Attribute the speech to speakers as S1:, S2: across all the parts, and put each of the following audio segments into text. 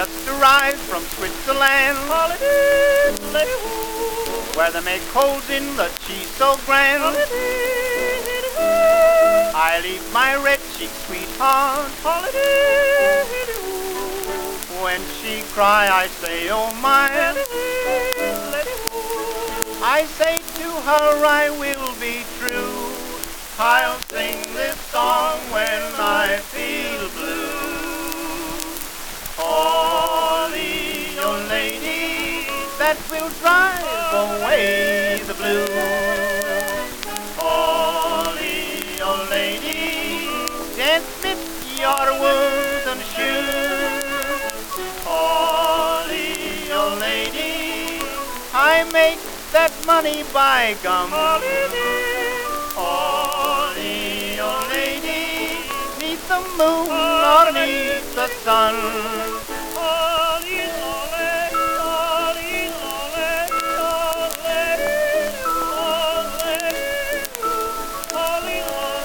S1: just arrived from Switzerland, where they make holes in the cheese so grand. I leave my red cheek sweetheart. When she cry, I say, oh my. I say to her, I will be true. I'll sing this song when I feel blue. Holly, your lady, that will drive away the blues. Holly, your lady, can't fit your wooden shoes. Holly, your lady, I make that money by gum. Holly, your lady, neath the moon or neath the sun. Holly, holly, holly, holly, holly,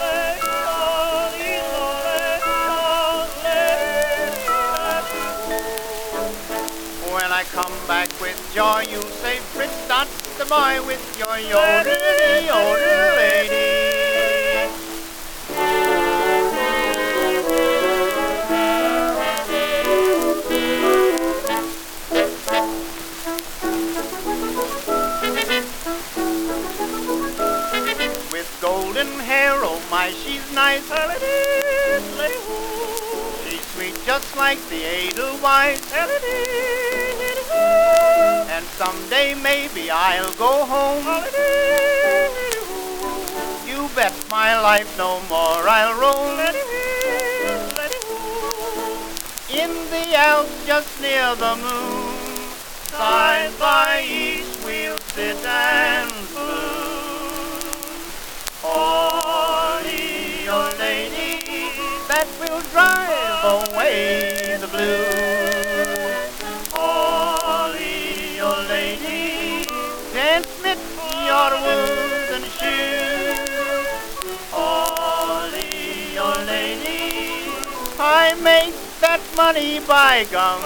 S1: holly. When I come back with joy, you say, Fritz, that's the boy with your yodel, yodel lady. With golden hair, oh my, she's nice. She's sweet just like the Edelweiss. And someday maybe I'll go home. You bet my life no more I'll roam. In the Alps just near the moon, side by each we'll sit and spoon. Holly, your lady, that will drive away the blues. Holly, your lady, can't fit your wooden shoes. Holly, your lady, I make that money by gum.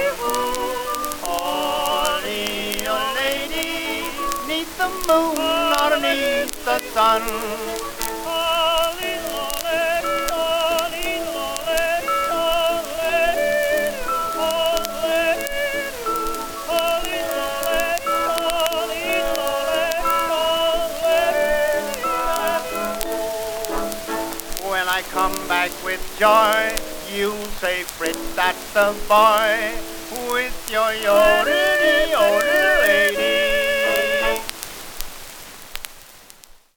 S1: Holly, your lady, neath the moon or neath the sun. Holly, holly, holly, holly, holly, holly, holly. When I come back with joy, you say, Fritz, that's the boy with your